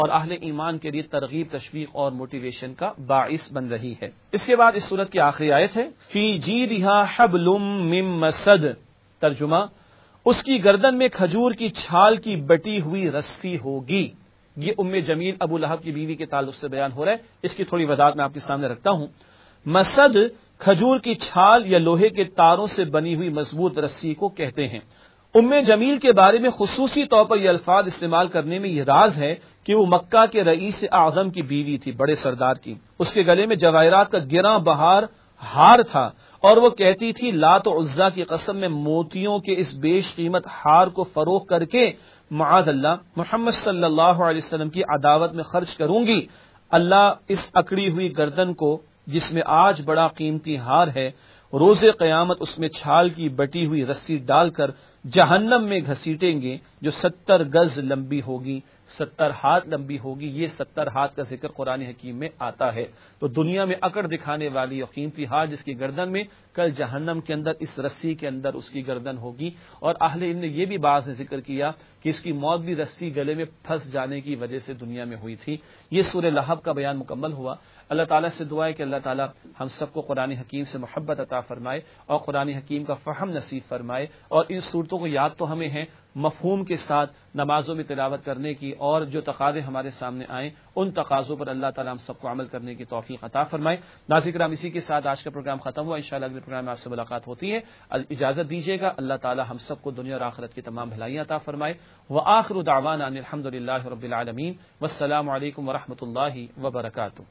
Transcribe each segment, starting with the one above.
اور اہل ایمان کے لیے ترغیب، تشویق اور موٹیویشن کا باعث بن رہی ہے۔ اس کے بعد اس سورت کی آخری آیت ہے فی جیدہا حبل من مسد، ترجمہ اس کی گردن میں کھجور کی چھال کی بٹی ہوئی رسی ہوگی۔ یہ ام جمیل ابو لہب کی بیوی کے تعلق سے بیان ہو رہا ہے، اس کی تھوڑی وضاحت میں آپ کے سامنے رکھتا ہوں۔ مسد کھجور کی چھال یا لوہے کے تاروں سے بنی ہوئی مضبوط رسی کو کہتے ہیں۔ ام جمیل کے بارے میں خصوصی طور پر یہ الفاظ استعمال کرنے میں یہ راز ہے کہ وہ مکہ کے رئیس اعظم کی بیوی تھی، بڑے سردار کی۔ اس کے گلے میں جواہرات کا گراں بہار ہار تھا اور وہ کہتی تھی لات و عزا کی قسم میں موتیوں کے اس بیش قیمت ہار کو فروخت کر کے معاذ اللہ محمد صلی اللہ علیہ وسلم کی عداوت میں خرچ کروں گی۔ اللہ اس اکڑی ہوئی گردن کو جس میں آج بڑا قیمتی ہار ہے، روز قیامت اس میں چھال کی بٹی ہوئی رسی ڈال کر جہنم میں گھسیٹیں گے جو 70 گز لمبی ہوگی، 70 ہاتھ لمبی ہوگی۔ یہ 70 ہاتھ کا ذکر قرآن حکیم میں آتا ہے۔ تو دنیا میں اکڑ دکھانے والی اور قیمتی ہار جس کی گردن میں، کل جہنم کے اندر اس رسی کے اندر اس کی گردن ہوگی۔ اور اہل علم نے یہ بھی بعض نے ذکر کیا کہ اس کی موت بھی رسی گلے میں پھنس جانے کی وجہ سے دنیا میں ہوئی تھی۔ یہ سورہ لہب کا بیان مکمل ہوا۔ اللہ تعالیٰ سے دعا ہے کہ اللہ تعالیٰ ہم سب کو قرآن حکیم سے محبت عطا فرمائے اور قرآن حکیم کا فہم نصیب فرمائے، اور ان صورتوں کو یاد تو ہمیں ہیں مفہوم کے ساتھ نمازوں میں تلاوت کرنے کی، اور جو تقاضے ہمارے سامنے آئیں ان تقاضوں پر اللہ تعالیٰ ہم سب کو عمل کرنے کی توفیق عطا فرمائے۔ ناظرین کرام، اسی کے ساتھ آج کا پروگرام ختم ہوا۔ انشاءاللہ اگلے پروگرام میں آپ سے ملاقات ہوتی ہے۔ اجازت دیجیے گا۔ اللہ تعالیٰ ہم سب کو دنیا اور آخرت کی تمام بھلائیاں عطا فرمائے۔ وآخر دعوانا ان الحمدللہ رب العالمین، والسلام علیکم ورحمۃ اللہ وبرکاتہ۔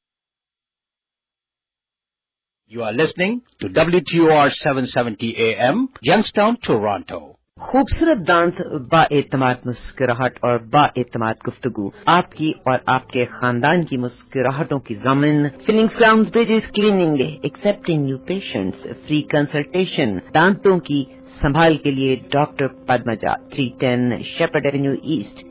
You are listening to WTOR 770 AM, Youngstown, Toronto. خوبصورت دانت، با اعتماد مسکراہٹ اور با اعتماد گفتگو، آپ کی اور آپ کے خاندان کی مسکراہٹوں کی ضامن fillings crowns bridges cleaning, accepting new patients, free consultation, دانتوں کی سنبھال کے لیے doctor Padmaja, 310 Shepherd Avenue East,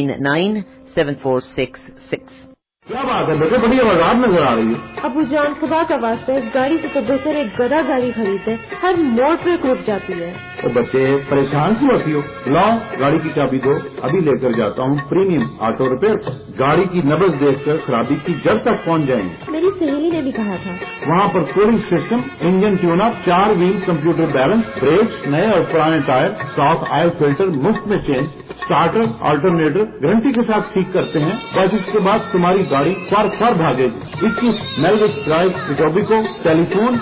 29974666۔ کیا بات ہے بیٹے، بڑی آواز نظر آ رہی ہے۔ ابو جان، خدا کا واسطہ اس گاڑی سے تو بہتر ایک گدا گاڑی خریدے، ہر موڑ پہ رک جاتی ہے۔ تو بچے پریشان کیوں ہوتی ہو؟ لاؤ گاڑی کی چابی دو، ابھی لے کر جاتا ہوں پریمیم آٹو ریپیئر۔ گاڑی کی نبض دیکھ کر خرابی کی جڑ تک پہنچ جائیں گے۔ میری سہیلی نے بھی کہا تھا وہاں پر cooling system, engine tune up, 4 wheel computer balance, brakes, نئے اور پرانے ٹائر، ساتھ آئل فلٹر مفت میں چینج، اسٹارٹر آلٹرنیٹر گارنٹی کے ساتھ ٹھیک کرتے ہیں۔ بس اس کے بعد تمہاری گاڑی فر بھاگے گی۔ 21 میلوک ڈرائیو، اٹوبیکو، ٹیلی فون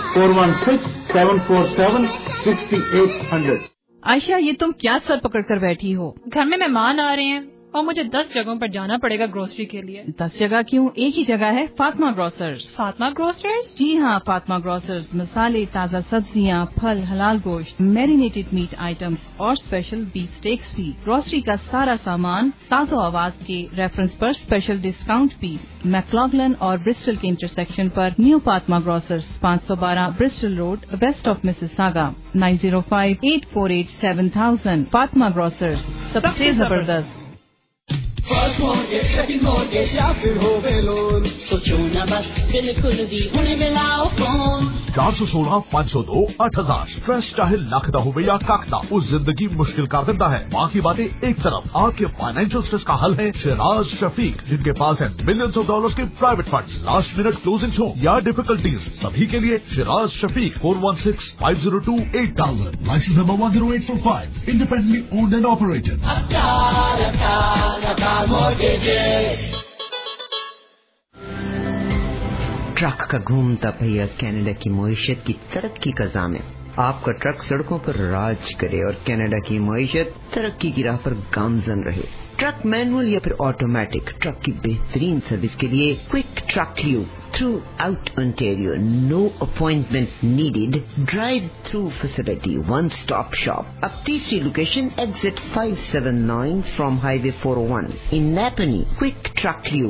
416-747-6800۔ عائشہ، یہ تم کیا سر پکڑ کر بیٹھی ہو؟ گھر میں مہمان آ رہے ہیں اور مجھے 10 جگہوں پر جانا پڑے گا گروسری کے لیے۔ 10 جگہ کیوں؟ ایک ہی جگہ ہے، فاطمہ گروسرز۔ فاطمہ گروسرز؟ جی ہاں، فاطمہ گروسرز مسالے، تازہ سبزیاں، پھل، حلال گوشت، میرینیٹڈ میٹ آئٹمز اور اسپیشل بیف سٹیکس بھی۔ گروسری کا سارا سامان تازہ آواز کے ریفرنس پر اسپیشل ڈسکاؤنٹ بھی۔ میکلاگلن اور برسٹل کے انٹرسیکشن پر new Fatima grocers, 512 Bristol road, west of Mississauga, 9058487000۔ Fatima grocers, سب سے زبردست۔ سوچو نہ بس، بالکل بھی ہونے ملاؤ فون 416-502-8000۔ سٹریس چاہے لکھتا ہو یا کاکتا، وہ زندگی مشکل کر دیتا ہے، باقی باتیں ایک طرف۔ آپ کے فائنینشیل سٹریس کا حل ہے شیراز شفیق، جن کے پاس ہے ملینز آف ڈالرز کے private funds, last minute closing ہو یا ڈیفیکلٹیز، سبھی کے لیے Shiraz Shafiq 416-502-8000۔ Licence number 10845، independently owned and operated. Truck کا گھومتا پہیا کینیڈا کی معیشت کی ترقی کا ضامن۔ آپ کا ٹرک سڑکوں پر راج کرے اور کینیڈا کی معیشت ترقی کی راہ پر گامزن رہے۔ ٹرک مینول یا پھر آٹومیٹک، ٹرک کی بہترین سروس کے لیے quick truck lube throughout Ontario, no appointment needed, drive through facility, one stop shop. اب تیسری location exit 579 from highway 401 ان نیپنی۔ Quick truck lube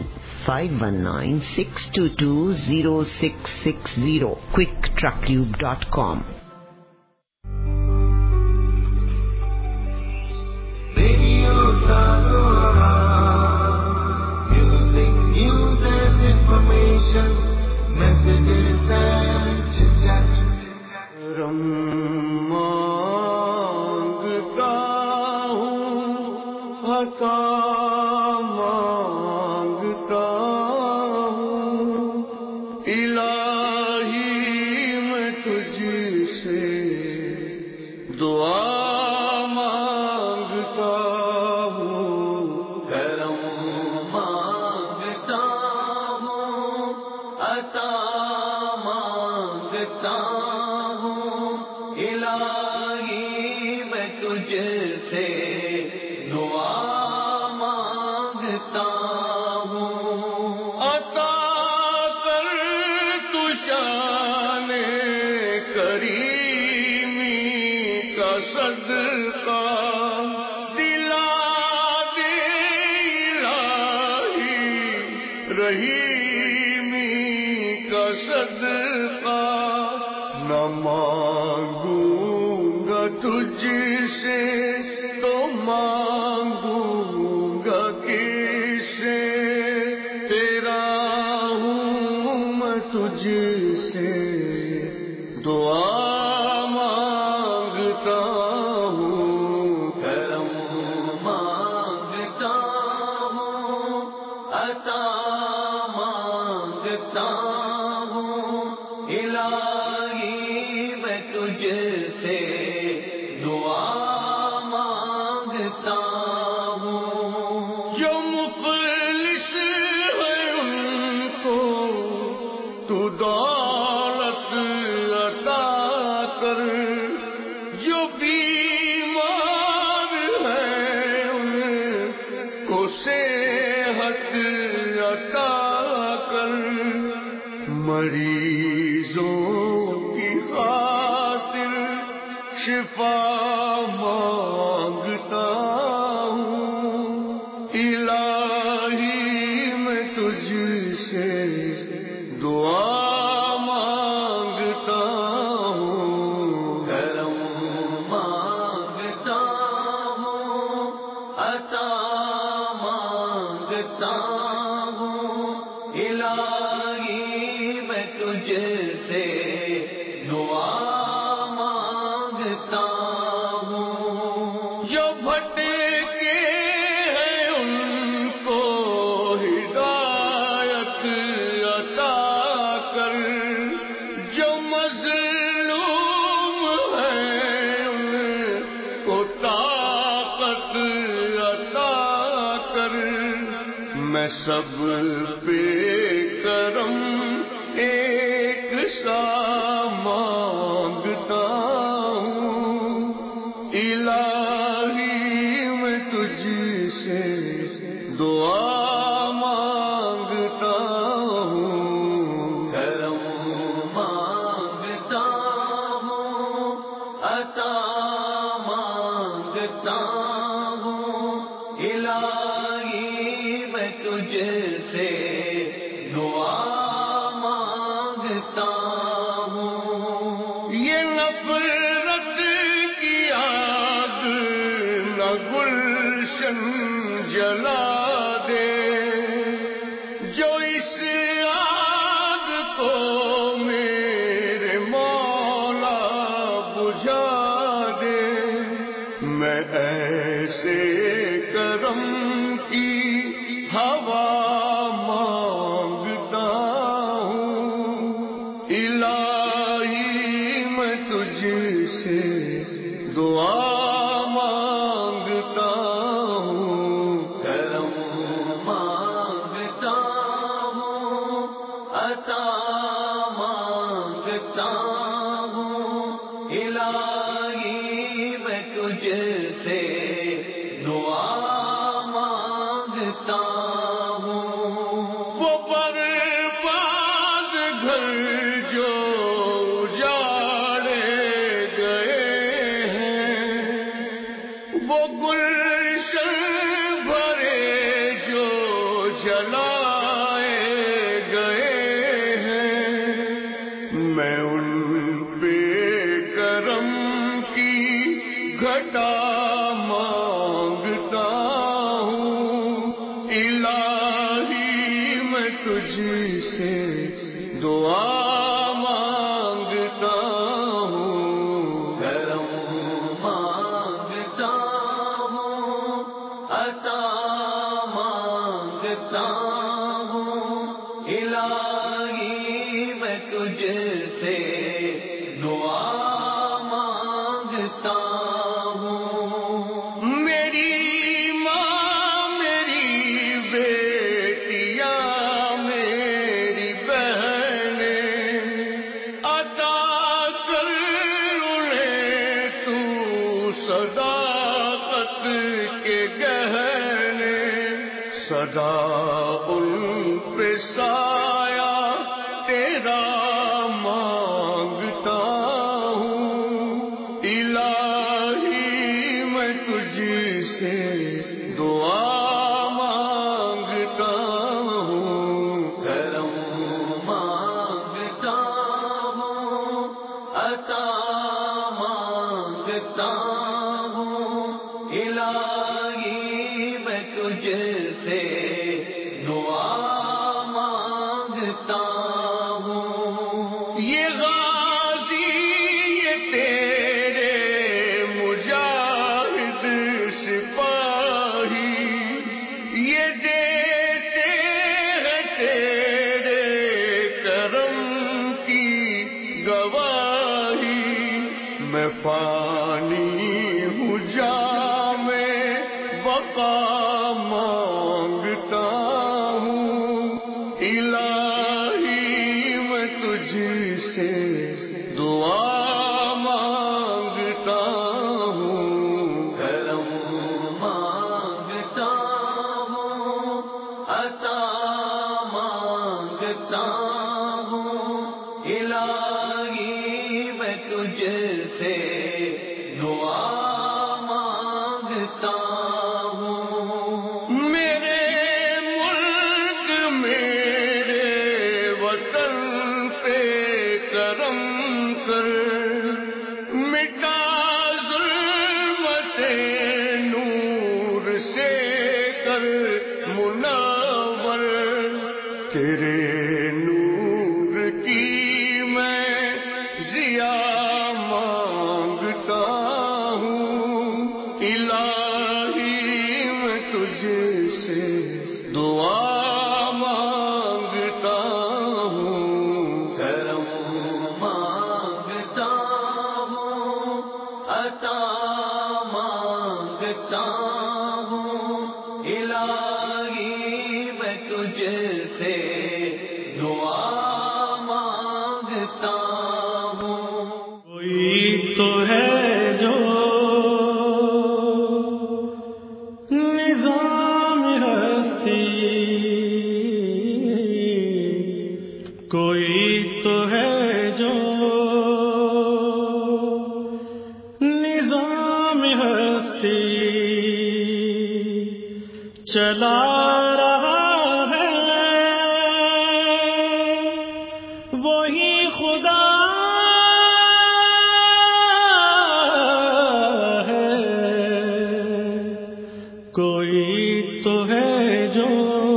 519-622-0660، quicktruckliube.com۔ مانگتا ہوں عطا رحیمی کا صدقہ نہ مانگوں گا تجھ سے تو مانگوں گا کس سے، تیرا ہوں میں تجھ سے دعا مانگتا ہوں، کرم مانگتا ہوں، عطا مانگتا ہوں، الہی میں تجھ سے دعا مانگتا ہوں۔ جو مفلس ہے ان کو تو دولت عطا کر، جو بیمار ہے ان کو صحت عطا کر، مریضوں کی خاطر شفا مانگتا ہوں، الہی میں تجھ سے دعا مانگتا ہوں، کرم مانگتا ہوں، عطا مانگتا ہوں، الہی میں تجھ سے دعا مانگتا ہوں۔ جو بھٹکے ہیں ان کو ہدایت عطا کر، جو مظلوم ہیں ان کو طاقت عطا کر، میں سب پہ کرم ایک سا مانگتا ہوں، الہی میں تجھ سے دعا مانگتا ہوں، کرم مانگتا ہوں، عطا مانگتا ہوں، الہی میں تجھ سے دعا مانگتا ہوں۔ یہ نفرت کی آگ نہ گلشن جلا دے، جو اس آگ کو میرے مولا بجھا دے، میں ایسے کرم کی ہوا مانگتا ہوں، الہی میں تجھ سے دعا مانگتا ہوں، کرم مانگتا ہوں، عطا مانگتا ہوں، الہی میں تجھ سے دعا مانگتا ہوں۔ وہ برباد گھر جو اجاڑے گئے ہیں، وہ گلشن بھرے جو جلائے گئے ہیں، میں ان پہ کرم کی گھٹا مانگتا ہوں، الہی میں تجھ سے دعا مانگتا ہوں، کرم مانگتا ہوں، عطا مانگتا ہوں، الہی میں تجھ سے دعا مانگتا ہوں۔ میری ماں، میری بیٹیاں، میری بہنیں، عطا کر انہیں تو صداقت کے گہنے، سدا ان پہ سایہ تیرا مانگتا ہوں، الہی میں تجھ سے دعا مانگتا ہوں، الہی میں تجھ سے دعا مانگتا ہوں، کرم مانگتا ہوں، عطا مانگتا ہوں، الہی میں تجھ سے دعا مانگتا ہوں۔ میرے ملک میرے وطن پہ کرم کر، مٹا ظلمت نور سے کر منور، تیرے نور کی میں ضیا مانگتا ہوں، الہی میں تجھ سے دعا مانگتا ہوں، کرم مانگتا ہوں، عطا مانگتا ہوں، الہی میں تجھ سے دعا مانگتا ہوں۔ کوئی تو ہے جو نظام ہستی، کوئی تو ہے جو نظام ہستی چلا رہا ہے، وہی خدا کوئی تو ہے جو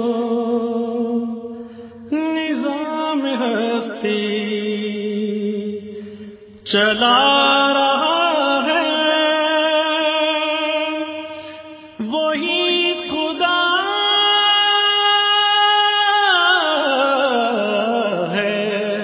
نظام ہستی چلا رہا ہے، وہی خدا ہے،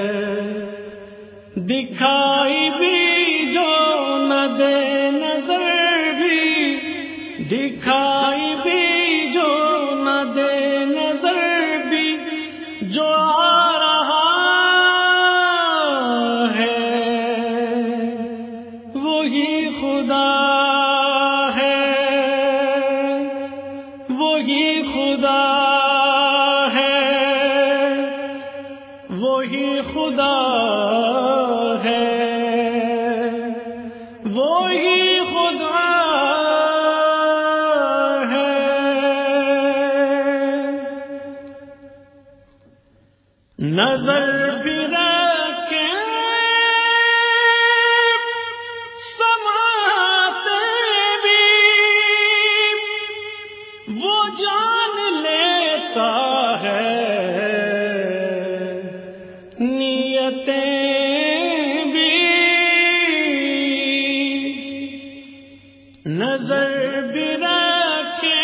دکھائی بھی جو نہ دے نظر بھی، دکھائی بھی جو نہ دے نظر بھی، جو آ رہا ہے وہی خدا ہے، وہی خدا ہے، وہی خدا ہے، وہی خدا نظر بھی رکھے سماتے بھی، وہ جان لیتا ہے نیتیں بھی، نظر بھی رکھے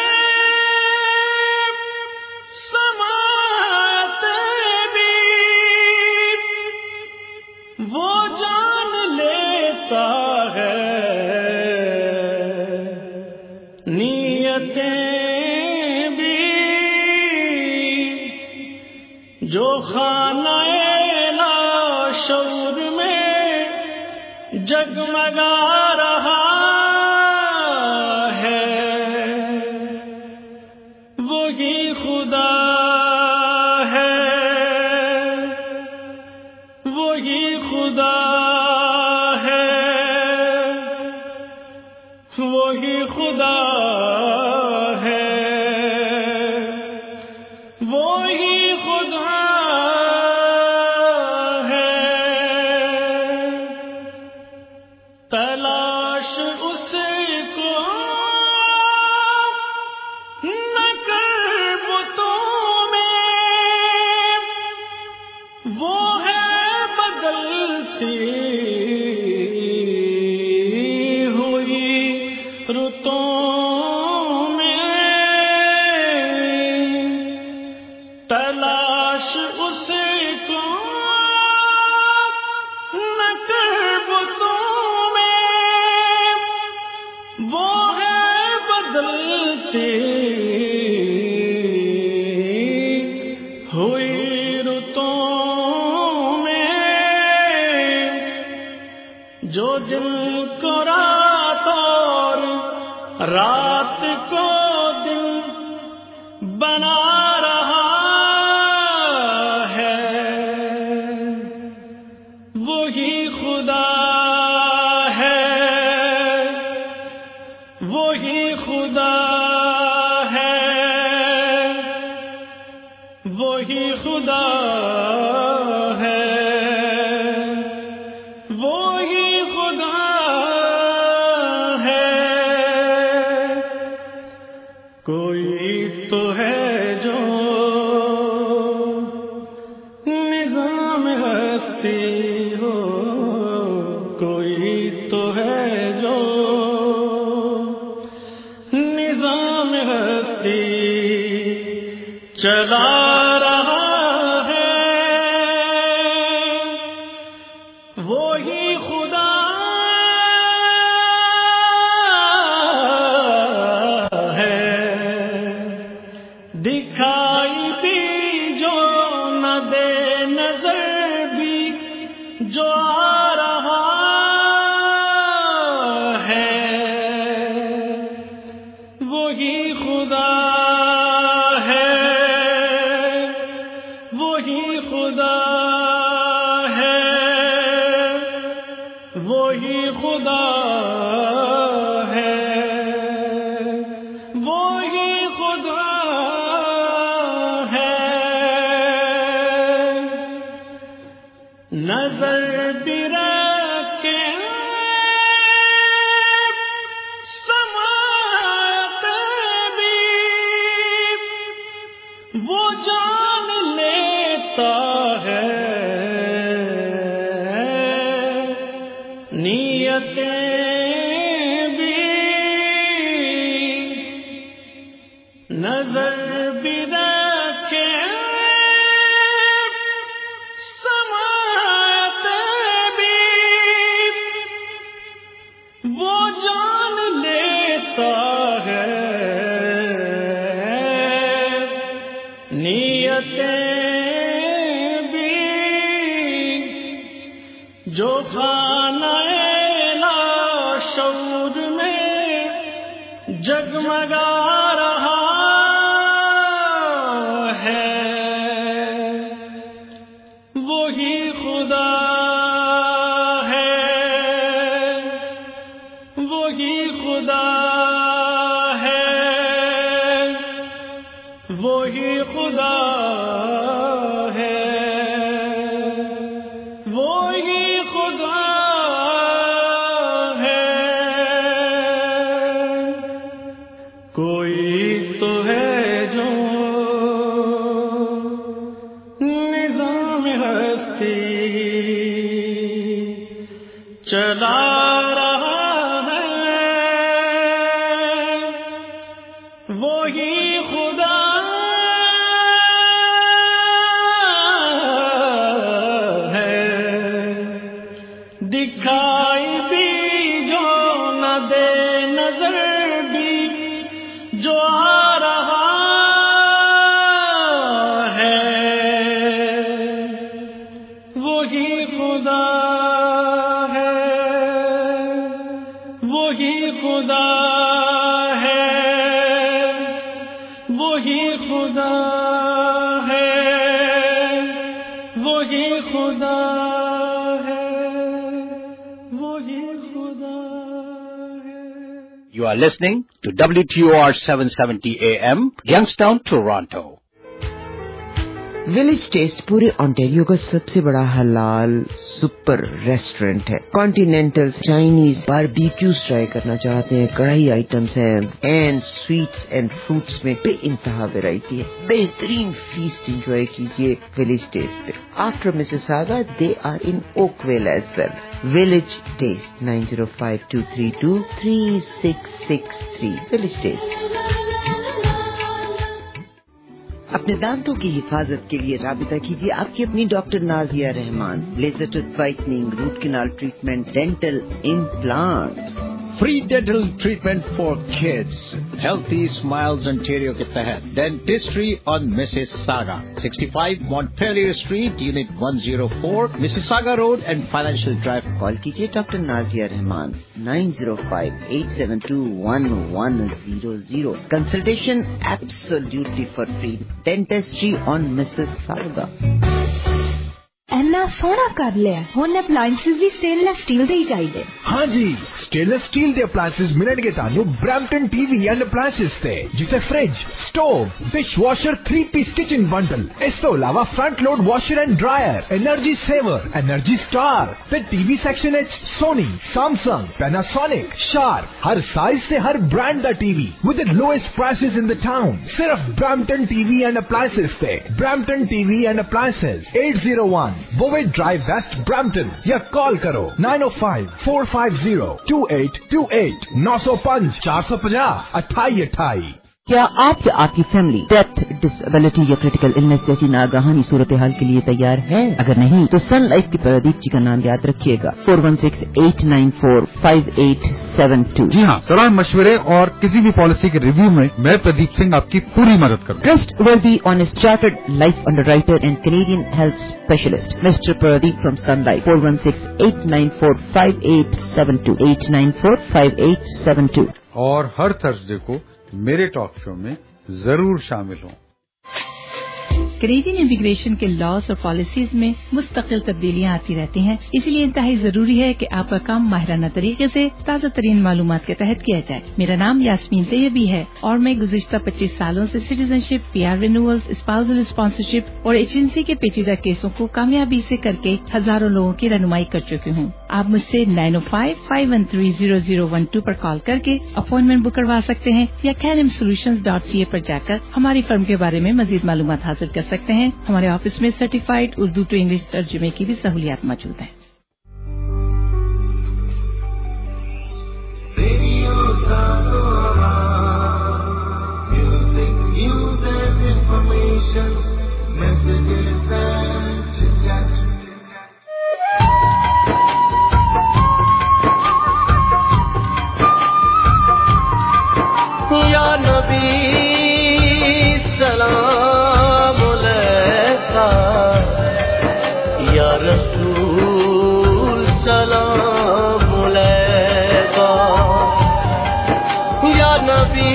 وہ جان لیتا ہے نیتیں بھی، جو خانہ لاشعور میں جگمگا رہا ہے، وہی خدا ہے، وہی خدا ہے، وہی خدا ہے، وہی خدا ہے، تلاش اس کو نہ کر بتوں میں، وہ ہے بدلتی ہوئی رتوں میں، تلاش اس کو نہ کر بتوں میں، وہ ہے بدلتی ہوئی رات کو دن بنا رہا ہے وہی خدا ہے، وہی خدا ہے، وہی خدا ہے، وہی خدا ہے۔ کوئی تو ہے جو نظام ہستی ہو، کوئی تو ہے جو نظام ہستی چلا رہا ہے، وہی خدا ہے۔ دکھائی بھی جو نہ دے نظر بھی جو آ رہا ہے، وہی خدا ہے، وہی خدا ہے، وہی خدا ہے، وہی خدا ہے۔ نظر بھی رکھے سماعت بھی وہ جان لیتا ہے، نیتیں بھی نظر بھی رکھے سماعت بھی وہ جان لیتا ہے، نیتیں بھی جو خانہ لاشعور میں جگمگا رہا ہے، وہی خدا ہے، وہی خدا ہے، وہی خدا ہے، وہی خدا ہے۔ کوئی تو ہے جو نظام ہستی چلا رہا ہے، وہی خدا ہے۔ دکھائی بھی جو نہ دے نظر بھی جو آ رہا ہے، وہی خدا ہے، وہی خدا ہے، وہی خدا ہے، وہی خدا ہے، وہی خدا ہے۔ You are listening to WTOR 770 AM, Youngstown, Toronto. Village taste پورے آنٹیریو کا سب سے بڑا حلال سپر ریسٹورینٹ ہے۔ کانٹینینٹل، چائنیز، باربیکیوز ٹرائی کرنا چاہتے ہیں، کڑھائی آئٹمس ہیں، اینڈ سویٹس اینڈ فروٹس میں بے انتہا ویرائٹی ہے۔ بہترین فیسٹ انجوائے کیجیے ولیج ٹیسٹ پہ۔ After Mississauga they are in Oakville as well. Village taste 9052233663 village taste. اپنے دانتوں کی حفاظت کے لیے رابطہ کیجیے آپ کی اپنی doctor Nazia Rehman, laser tooth whitening, root canal treatment, dental implants, Free dental treatment for kids. Healthy Smiles Ontario के तहत Dentistry on Mississauga, 65 Montpelier Street, Unit 104, Mississauga Road and Financial Drive. Call कीजिए doctor Nazia Rehman 905-872-1100. Consultation absolutely for free. Dentistry on Mississauga. ਇੰਨਾ ਸੋਹਣਾ ਕਰ ਲਿਆ ਹੁਣ appliances ਵੀ stainless steel ਦੇ ਹੀ ਚਾਹੀਦੇ ਹਾਂ ਜੀ ਸਟੇਨਲੈਸ ਸਟੀਲ ਦੇ ਅਪਲਾਈਐਂਸਸ ਮਿਲਣਗੇ ਤੁਹਾਨੂੰ ਬ੍ਰੈਂਪਟਨ ਟੀਵੀ ਐਂਡ ਅਪਲਾਈਐਂਸਸ ਤੇ ਜਿੱਥੇ fridge stove dishwasher 3-piece kitchen bundle ਇਸ ਤੋਂ ਇਲਾਵਾ front load washer and dryer energy saver energy star ਤੇ ਟੀਵੀ ਸੈਕਸ਼ਨ ਵਿੱਚ ਸੋਨੀ ਸੈਮਸੰਗ ਪੈਨਾਸੋਨਿਕ ਸ਼ਾਰਪ ਹਰ ਸਾਈਜ਼ ਤੇ ਹਰ ਬ੍ਰਾਂਡ ਦਾ TV with the lowest prices in the town ਸਿਰਫ ਬ੍ਰੈਂਪਟਨ ਟੀਵੀ ਐਂਡ ਅਪਲਾਈਐਂਸਸ ਤੇ Brampton TV and appliances 801 Bovey Drive West Brampton या call करो 905-450-2828 905-450-2828. क्या आप या आपकी फैमिली डेथ डिसेबिलिटी या क्रिटिकल इलनेस जैसी नागहानी सूरत हाल के लिए तैयार है? अगर नहीं तो सन लाइफ के प्रदीप जी का नाम याद रखिएगा 416-894-5872. जी हाँ, सलाह मशवरे और किसी भी पॉलिसी के रिव्यू में मैं प्रदीप सिंह आपकी पूरी मदद करूँगा. Trustworthy, honest, chartered life underwriter and Canadian health specialist, Mr. Pradeep from Sun Life. 416-894-5872. 894-5872. और हर थर्सडे को मेरे टॉक शो में जरूर शामिल हों. कैनेडियन इमिग्रेशन के लॉज और पॉलिसीज में मुस्तकिल तब्दीलियां आती रहती हैं, इसलिए इंतहाई जरूरी है कि आपका काम माहिराना तरीके से ताज़ा तरीन मालूमात के तहत किया जाए. मेरा नाम यास्मीन तैयबी है और मैं गुज़िश्ता 25 सालों से citizenship, PR renewals, spousal sponsorship और एजेंसी के पेचीदा केसों को कामयाबी से करके हजारों लोगों की रहनुमाई कर चुकी हूँ. आप मुझसे 905-513-0012 पर कॉल करके अपॉइंटमेंट बुक करवा सकते हैं या canimsolutions.ca पर जाकर हमारी फर्म के बारे में मजीद मालूमात हासिल कर सकते हैं. हमारे ऑफिस में सर्टिफाइड उर्दू टू इंग्लिश तर्जुमे की भी सहूलियात मौजूद हैं. या नबी सलाम अलैका, या रसूल सलाम अलैका, या नबी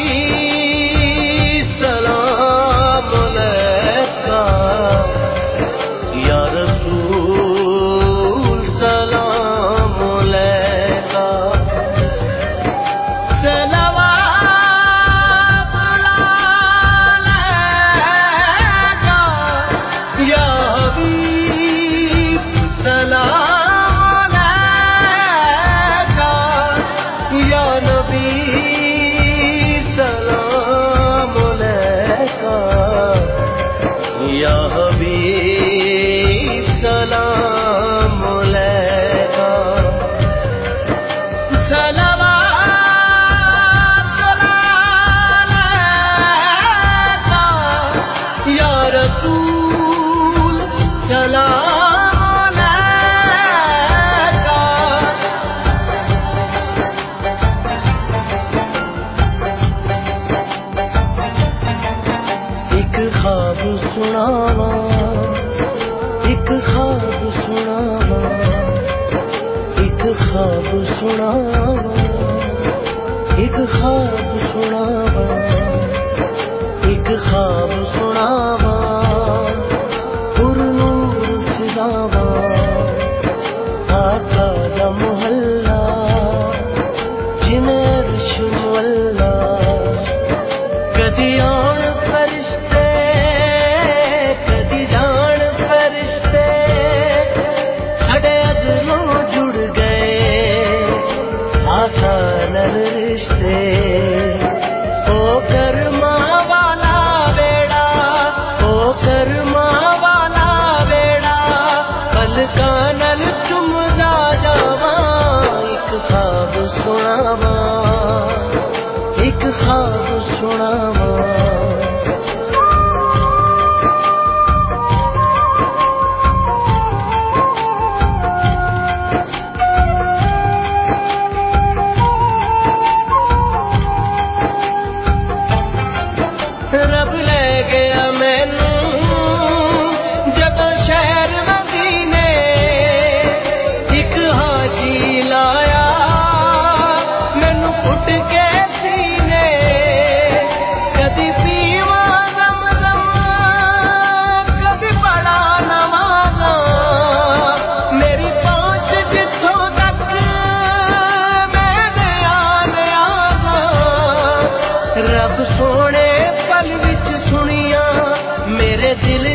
सलाम अलैका, या रसूल सलाम अलैका.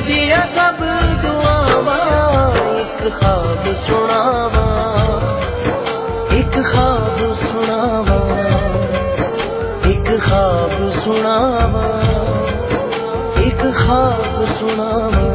دیا سب دعاواں ایک خواب سناواں ایک خواب سناواں ایک خواب سناواں ایک خواب سناواں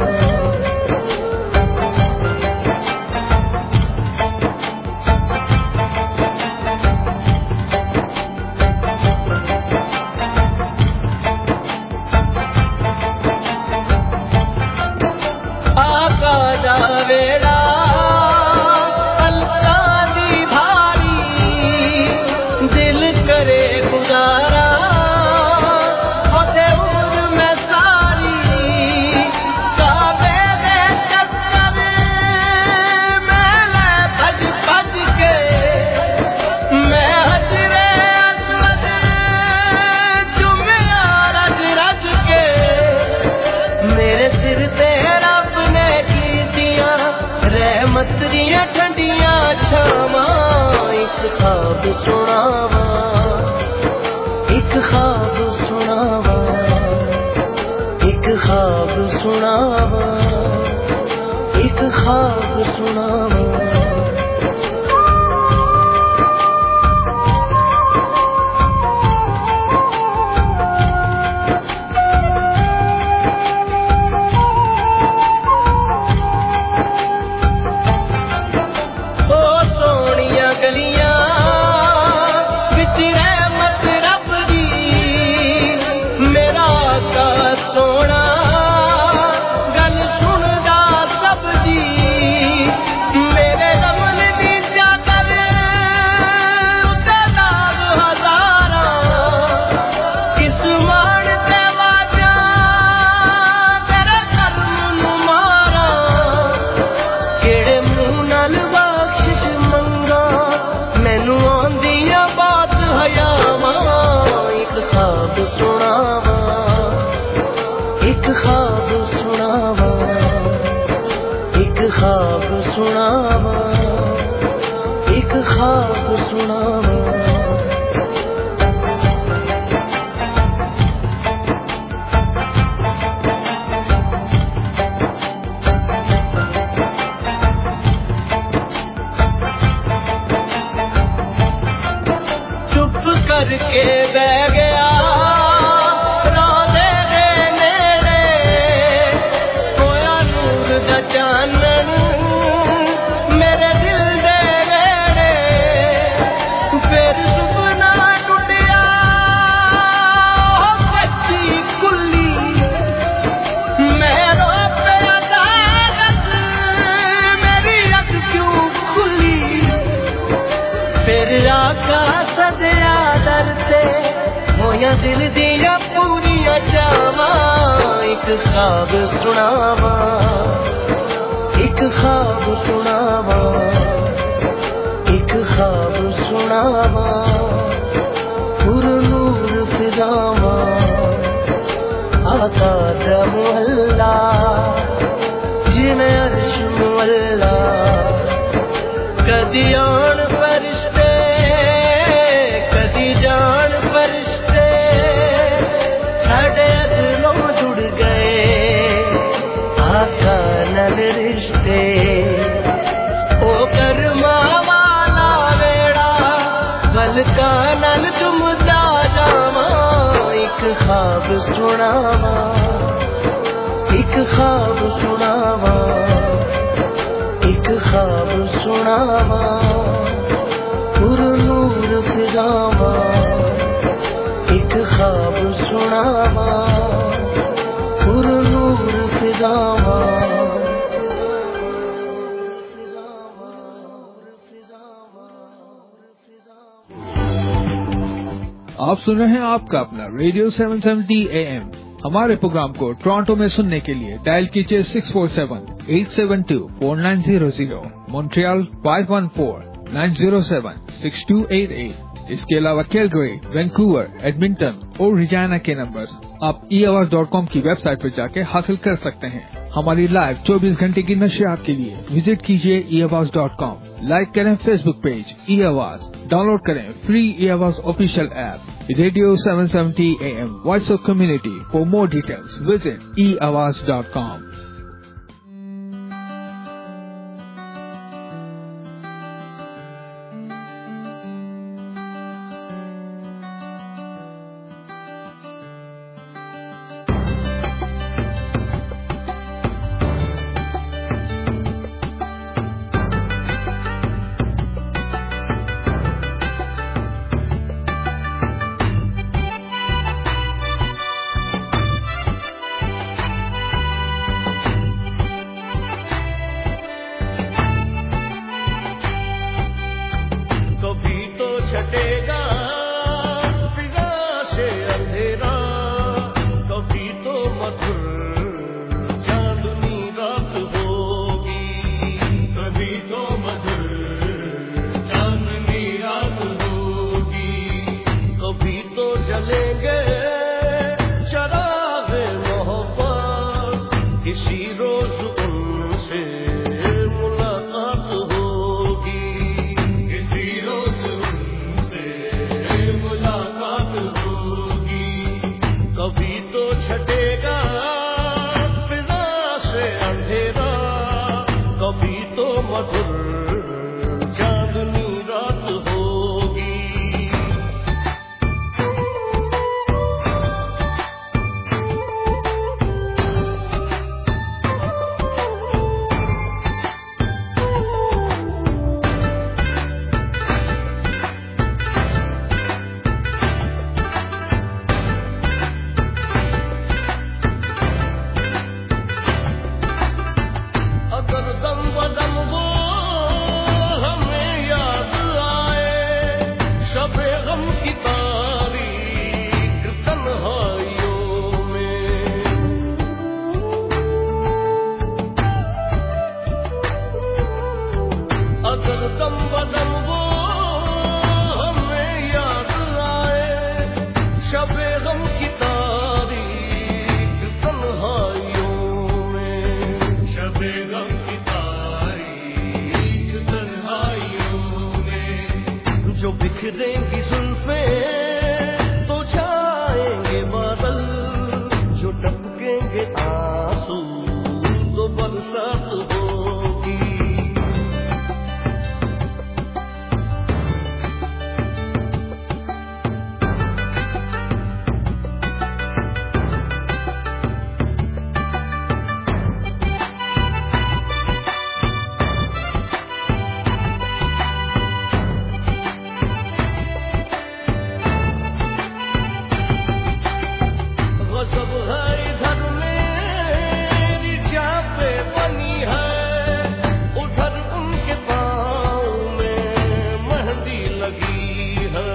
دل دیا پوریا چاواں ایک خواب سناواں ایک خواب سناواں ایک خواب سناواں پر نور فضاواں آقا دا محلہ جنہیں عرش مولا کدی آن فرشتے کدی جان فرشتے ساڈے دلوں جڑ گئے آقا نال رشتے او کرما والا ویڑا بلکا نال تم دا جاواں ایک خواب سناواں ایک خواب سناواں ایک خواب سناواں پر نور فضاواں ایک خواب سناواں پر نور فضاواں آپ سن رہے ہیں آپ کا اپنا ریڈیو 770 AM. ہمارے پروگرام کو ٹورانٹو میں سننے کے لیے ڈائل کیجیے 647-872-4900, مونٹریال 514-907-6288. اس کے علاوہ کیلگری، وینکوور، ایڈمنٹن اور ریجائنا کے نمبرز آپ eAwaz.com کی ویب سائٹ پر جا کے حاصل کر سکتے ہیں. ہماری لائیو 24 گھنٹے کی نشریات کے لیے وزٹ کیجیے eAwaz.com. لائک کریں Facebook page eAwaz. Download کریں free eAwaz official app. Radio 770 AM voice of community. For more details visit eAwaz.com. روز ان سے ملاقات ہوگی، کسی روز ان سے ملاقات ہوگی، کبھی تو چھٹے گا فضا سے اندھیرا، کبھی تو مدھر چاندنی رات ہوگی۔ اگر دم بدم وہ ہمیں یاد آئے، شب غم کی تاریک تنہائیوں میں، اگر دم بدم وہ ہمیں یاد آئے، شب غم کی تاریک تنہائیوں میں، شب غم کی تاریک تنہائیوں میں، جو بکھریں گی زلفیں تو چھائیں گے بادل، جو ٹپکیں گے آنسو تو برسات ہوگی۔ غضب ہے ادھر میری جاں پہ بنی ہے، ادھر ان کے پاؤں میں مہندی لگی ہے،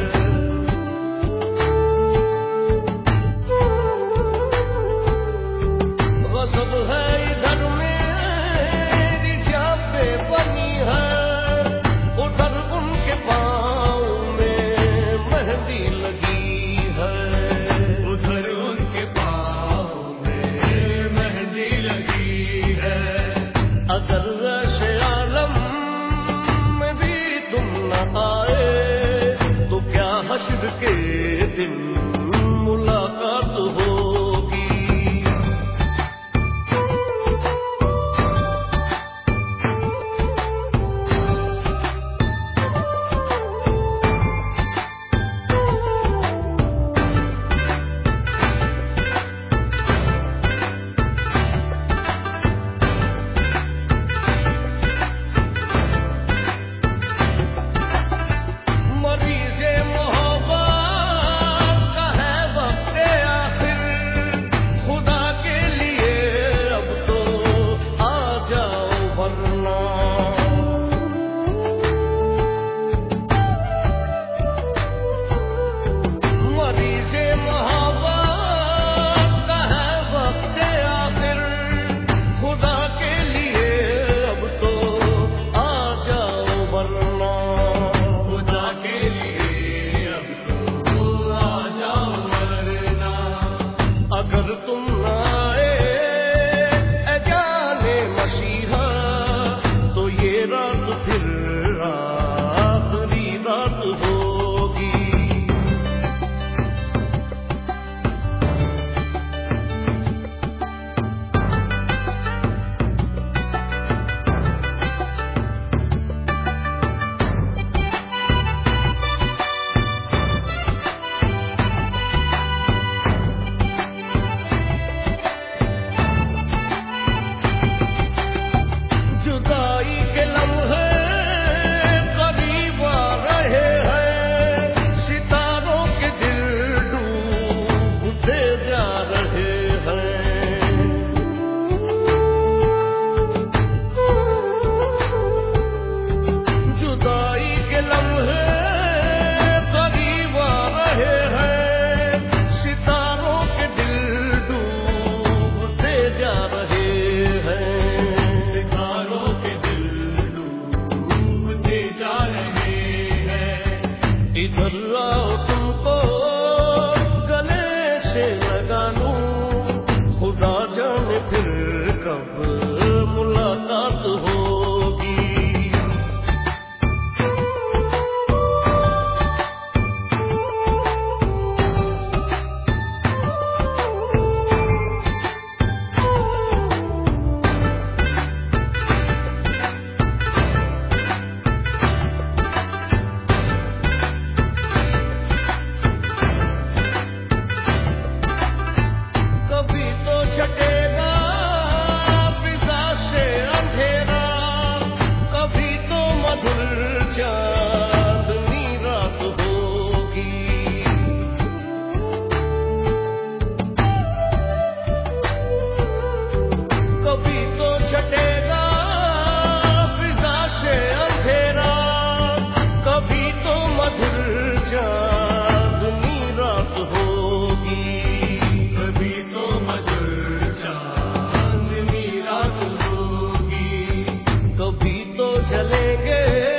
غضب ہے ادھر میری جاں پہ بنی ہے، ادھر ان کے پاؤں میں مہندی لگی ہے، ادھر ان کے پاؤں میں مہندی لگی ہے۔ اگر رش عالم میں بھی تم نہ آئے تو کیا حشر کے دن ملاقات ہوگی۔ कब मुलाकात होगी। कभी तो छटेगा फिजा से अंधेरा, कभी तो मधुर चांदनी रात होगी। कभी तो छटेगा फिजा से अंधेरा, कभी तो मधुर चांदनी रात होगी। कभी तो मधुर चांदनी रात होगी। कभी तो जलेंगे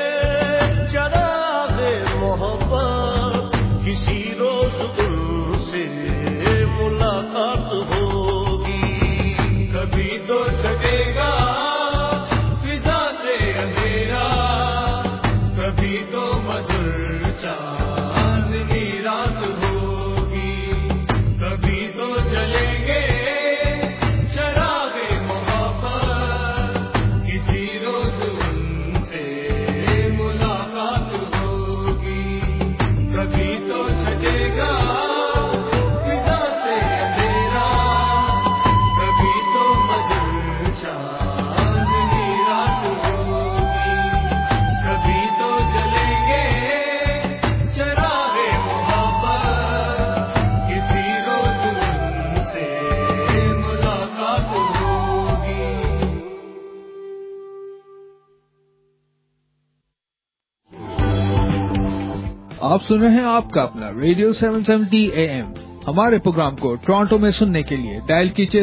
चरागे मोहब्बत, किसी रोज उनसे मुलाकात होगी। कभी तो छटेगा फिजा से अंधेरा, कभी तो मधुर चांदनी रात होगी। कभी तो जलेंगे चरागे मोहब्बत, किसी रोज उनसे मुलाकात होगी। कभी तो छटेगा फिजा से अंधेरा, कभी तो मधुर चांदनी रात होगी। कभी तो जलेंगे चरागे मोहब्बत, किसी रोज उनसे मुलाकात होगी। आप सुन रहे हैं आपका अपना रेडियो 770 AM। हमारे प्रोग्राम को टोरंटो में सुनने के लिए डायल कीजिए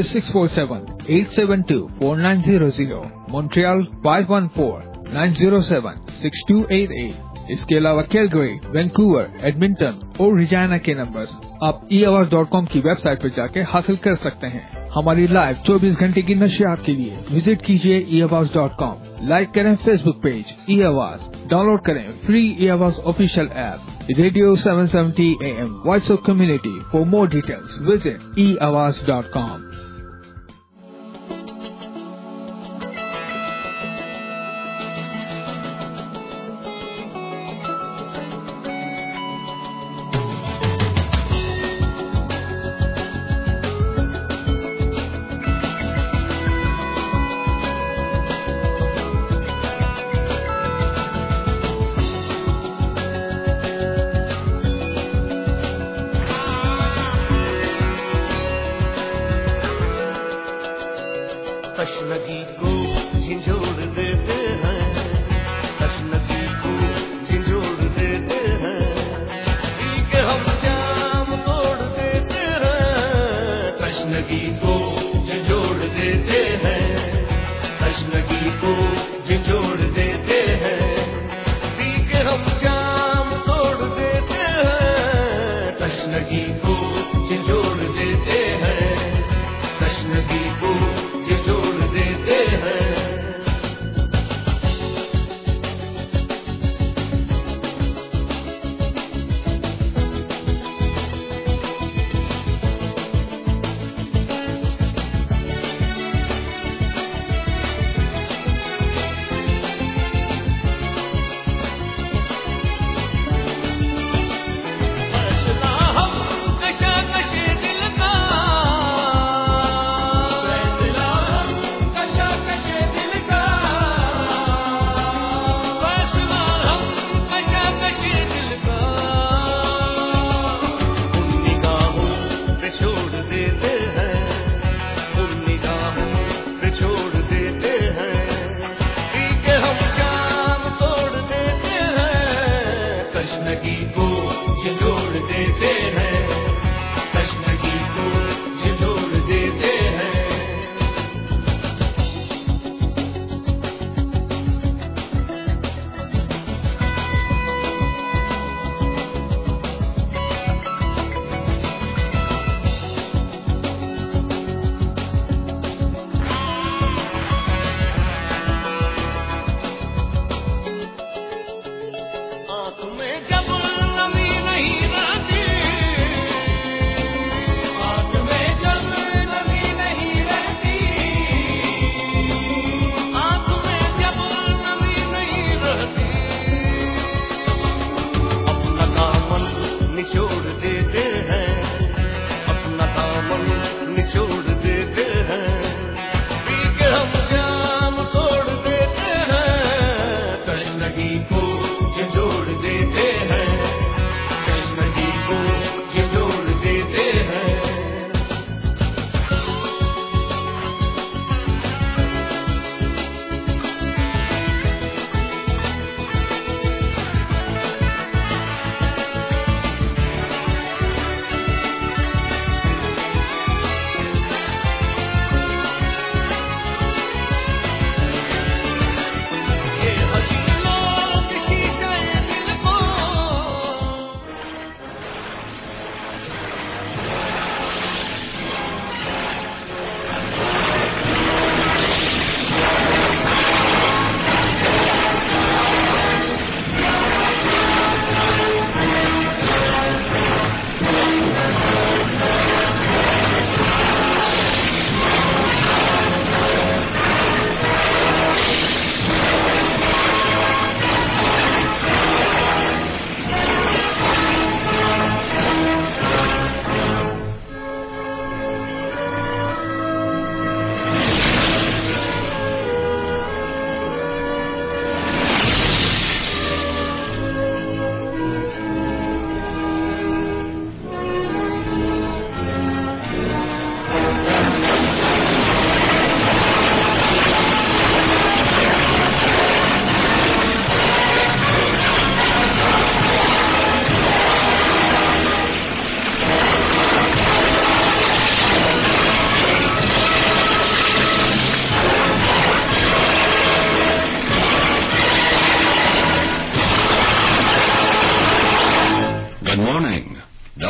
647-872-4900, मॉन्ट्रियल 514-907-6288। इसके अलावा कैलगरी, वैंकूवर, एडमिंटन और रिजाना के नंबर्स आप eAwaz.com की वेबसाइट पर जाके हासिल कर सकते हैं। हमारी लाइव 24 घंटे की नशियात के लिए विजिट कीजिए eAwaz.com। लाइक करें फेसबुक पेज eAwaz, डाउनलोड करें free eAwaz official app radio 770 AM voice of community. For more details visit eAwaz.com। तशनगी को झिंझोड़ देते हैं, तशनगी को झिंझोड़ देते हैं, पी के हम जाम तोड़ देते हैं। तशनगी को झिंझोड़ देते हैं, तशनगी को झिंझोड़ देते हैं, पी के हम जाम तोड़ देते हैं। तशनगी को झिंझोड़ देते हैं, तशनगी को झिंझोड़ देते हैं। फैसला हम कशाकशी दिल का, फैसला हम कशाकशी दिल का, फैसला हम कशाकशी दिल का। उन निगाहों पे छोड़ देते हैं, उन निगाहों पे छोड़ देते हैं, पी के हम जाम तोड़ देते हैं। तशनगी को झिंझोड़ देते हैं, तशनगी को झिंझोड़ देते हैं।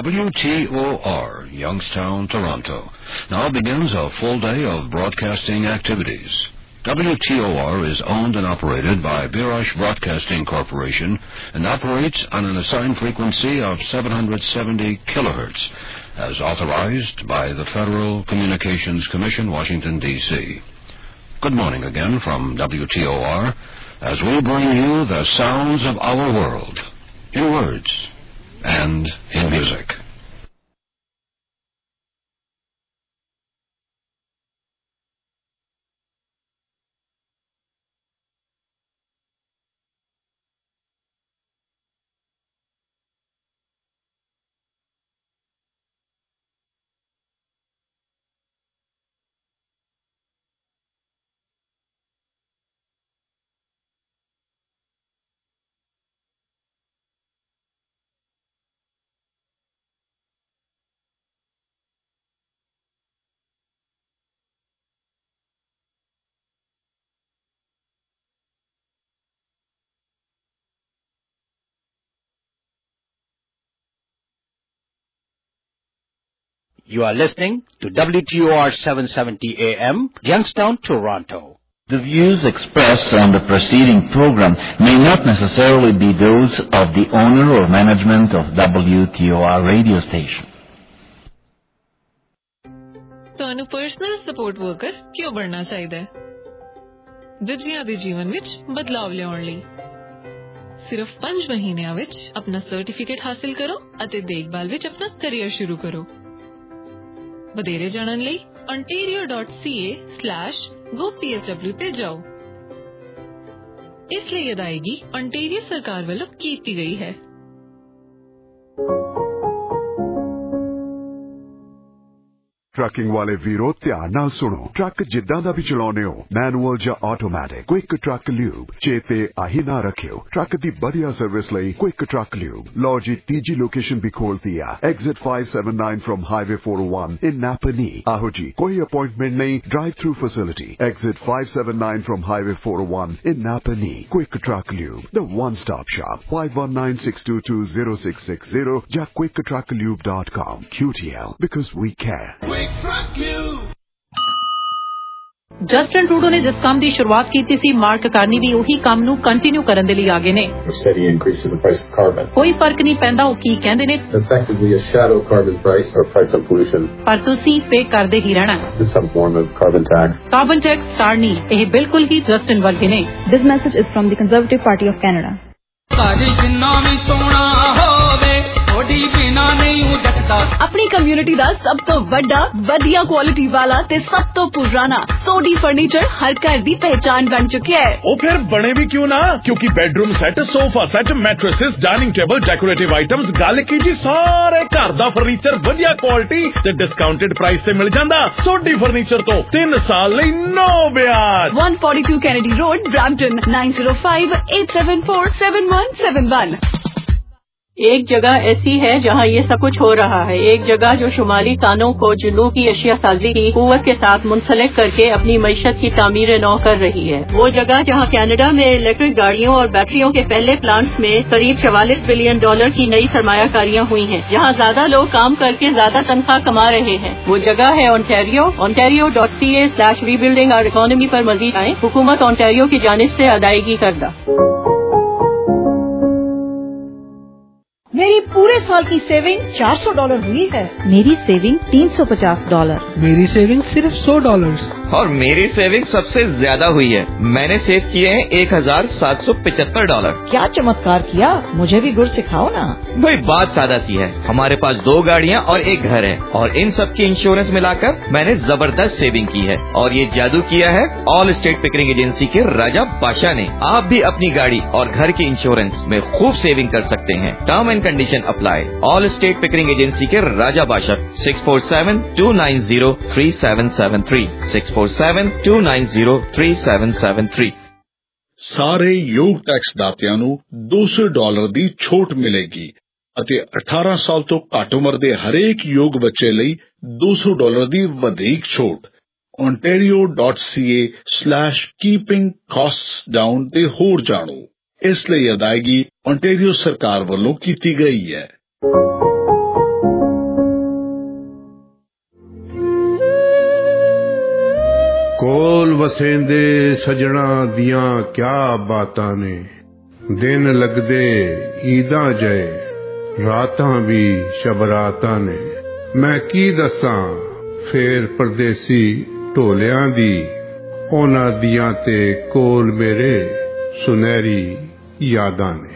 WTOR, Youngstown, Toronto. Now begins a full day of broadcasting activities. WTOR is owned and operated by Birash Broadcasting Corporation and operates on an assigned frequency of 770 kilohertz, as authorized by the Federal Communications Commission, Washington, D.C. Good morning again from WTOR, as we bring you the sounds of our world, in words and in music. You are listening to WTOR 770 AM, Youngstown, Toronto. The views expressed on the preceding program may not necessarily be those of the owner or management of WTOR radio station. ਤੁਹਾਨੂੰ personal support worker ਕਿਉਂ ਬਣਨਾ ਚਾਹੀਦਾ ਹੈ? ਦੂਜਿਆਂ ਦੇ ਜੀਵਨ ਵਿੱਚ ਬਦਲਾਵ ਲਿਆਉਣ ਲਈ ਸਿਰਫ 5 ਮਹੀਨਿਆਂ ਵਿੱਚ ਆਪਣਾ ਸਰਟੀਫਿਕੇਟ ਹਾਸਲ ਕਰੋ ਅਤੇ ਦੇਖਭਾਲ ਵਿੱਚ ਆਪਣਾ ਕੈਰੀਅਰ ਸ਼ੁਰੂ ਕਰੋ। ਵਧੇਰੇ ਜਾਣਨ ਲਈ ontario.ca/gopsw ਤੇ ਜਾਓ। ਇਸ ਲਈ ਅਦਾਇਗੀ ontario ਸਰਕਾਰ ਵੱਲੋਂ ਕੀਤੀ ਗਈ ਹੈ। ਟਰੱਕਿੰਗ ਵਾਲੇ ਵੀਰੋ ਧਿਆਨ ਨਾਲ ਸੁਣੋ। ਟਰੱਕ ਜਿੱਦਾਂ ਦਾ ਵੀ ਚਲਾਉਂਦੇ ਹੋ, ਮੈਨੂਅਲ ਜਾਂ ਆਟੋਮੈਟਿਕ, ਕੁਇਕ ਟਰੱਕ ਲਿਊਬ ਚੇਤੇ ਆਹੀ ਨਾ ਰੱਖਿਓ। ਟਰੱਕ ਦੀ ਵਧੀਆ ਸਰਵਿਸ ਲਈ ਕੁਇਕ ਟਰੱਕ ਲਿਊਬ। ਲਓ ਜੀ, ਤੀਜੀ ਲੋਕੇਸ਼ਨ ਵੀ ਖੋਲਤੀ ਆ, exit 579 from highway 401 in Napanee. ਆਹੋ ਜੀ, ਕੋਈ ਅਪਾਇੰਟਮੈਂਟ ਨਹੀਂ, drive through facility. Exit 579 from highway 401 in Napanee. Quick truck lube, the one stop shop. 5196220660 ਜਾਂ quicktruckliube.com. QTL, because we care. Justin Trudeau ਨੇ ਜਿਸ ਕੰਮ ਦੀ ਸ਼ੁਰੂਆਤ ਕੀਤੀ ਸੀ, ਮਾਰਕ ਕਾਰਨੀ ਵੀ ਉਹੀ ਕੰਮ ਨੂੰ ਕੰਟੀਨਿਊ ਕਰਨ ਦੇ ਲਈ ਆਗੇ ਨੇ। ਕੋਈ ਫਰਕ ਨਹੀਂ ਪੈਂਦਾ ਉਹ ਕੀ ਕਹਿੰਦੇ ਨੇ, ਪਰ ਤੁਸੀਂ ਪੇ ਕਰਦੇ ਹੀ ਰਹਿਣਾ। ਕਾਰਬਨ ਟੈਕਸ ਕਾਰਨੀ, ਇਹ ਬਿਲਕੁਲ ਹੀ ਜਸਟਿਨ ਵਰਗੇ ਨੇ। This message is from the Conservative Party of Canada. ਆਪਣੀ ਕਮਿਊਨਿਟੀ ਦਾ ਸਭ ਤੋਂ ਵੱਡਾ, ਵਧੀਆ ਕੁਆਲਿਟੀ ਵਾਲਾ ਤੇ ਸਭ ਤੋਂ ਪੁਰਾਣਾ ਸੋਡੀ ਫਰਨੀਚਰ ਹਰ ਘਰ ਦੀ ਪਹਿਚਾਨ ਬਣ ਚੁੱਕਿਆ ਹੈ। ਉਹ ਫਿਰ ਬਣੇ ਵੀ ਕਿਉਂ ਨਾ, ਕਿਉਂਕਿ bedroom set, sofa set, mattresses, dining table, decorative items, ਗੱਲ ਕੀ ਜੀ, ਸਾਰੇ ਘਰ ਦਾ ਫਰਨੀਚਰ ਵਧੀਆ ਕੁਆਲਿਟੀ ਤੇ ਡਿਸਕਾਊਂਟਡ ਪ੍ਰਾਈਸ ਤੇ ਮਿਲ ਜਾਂਦਾ। ਸੋਡੀ ਫਰਨੀਚਰ ਤੋਂ 3 ਸਾਲ ਲਈ ਨੋ ਵਿਆਜ। 142 ਕੈਨੇਡੀ ਰੋਡ, ਬ੍ਰੈਂਪਟਨ, 9058747171। ایک جگہ ایسی ہے جہاں یہ سب کچھ ہو رہا ہے، ایک جگہ جو شمالی تانوں کو جنوب کی اشیاء سازی کی قوت کے ساتھ منسلک کر کے اپنی معیشت کی تعمیر نو کر رہی ہے۔ وہ جگہ جہاں کینیڈا میں الیکٹرک گاڑیوں اور بیٹریوں کے پہلے پلانٹس میں قریب $44 بلین کی نئی سرمایہ کاریاں ہوئی ہیں، جہاں زیادہ لوگ کام کر کے زیادہ تنخواہ کما رہے ہیں۔ وہ جگہ ہے ontario. ontario.ca/rebuilding our economy پر مزید آئیں، حکومت ontario کی جانب سے ادائیگی کردہ۔ میری پورے سال کی سیونگ $400 ہوئی ہے۔ میری سیونگ $350۔ میری سیونگ صرف $100۔ اور میری سیونگ سب سے زیادہ ہوئی ہے، میں نے سیو کیے ہیں $1775۔ کیا چمتکار کیا، مجھے بھی گر سکھاؤ نا۔ بھائی بات سادہ سی ہے، ہمارے پاس 2 گاڑیاں اور 1 گھر ہے، اور ان سب کی انشورنس ملا کر میں نے زبردست سیونگ کی ہے، اور یہ جادو کیا ہے آل اسٹیٹ پکرنگ ایجنسی کے راجا بادشاہ نے۔ آپ بھی اپنی گاڑی اور گھر کی انشورنس میں خوب سیونگ کر سکتے ہیں۔ Term and condition apply. Allstate Pickering agency کے راجا بادشاہ 647-290-3773 647-290-3773। ਸਾਰੇ ਯੋਗ ਟੈਕਸ ਦਾਤਿਆਂ ਨੂੰ $200 ਦੀ ਛੋਟ ਮਿਲੇਗੀ ਅਤੇ 18 ਸਾਲ ਤੋਂ ਘੱਟ ਉਮਰ ਦੇ ਹਰੇਕ ਯੋਗ ਬੱਚੇ ਲਈ $200 ਦੀ ਵਧੇਕ ਛੋਟ। ontario.ca/keeping costs down ਤੇ ਹੋਰ ਜਾਣੋ। ਇਸ ਲਈ ਅਦਾਇਗੀ ontario ਸਰਕਾਰ ਵੱਲੋਂ ਕੀਤੀ ਗਈ ਹੈ। ਕੋਲ ਵਸੇਂਦੇ ਸਜਣਾ ਦੀਆਂ ਕਿਆ ਬਾਤਾਂ ਨੇ, ਦਿਨ ਲੱਗਦੇ ਈਦਾਂ ਜਏ, ਰਾਤਾਂ ਵੀ ਸ਼ਬਰਾਤਾਂ ਨੇ। ਮੈਂ ਕੀ ਦੱਸਾਂ ਫੇਰ ਪਰਦੇਸੀ ਢੋਲਿਆਂ ਦੀ, ਉਹਨਾਂ ਦੀਆਂ ਤੇ ਕੋਲ ਮੇਰੇ ਸੁਨਹਿਰੀ ਯਾਦਾਂ ਨੇ।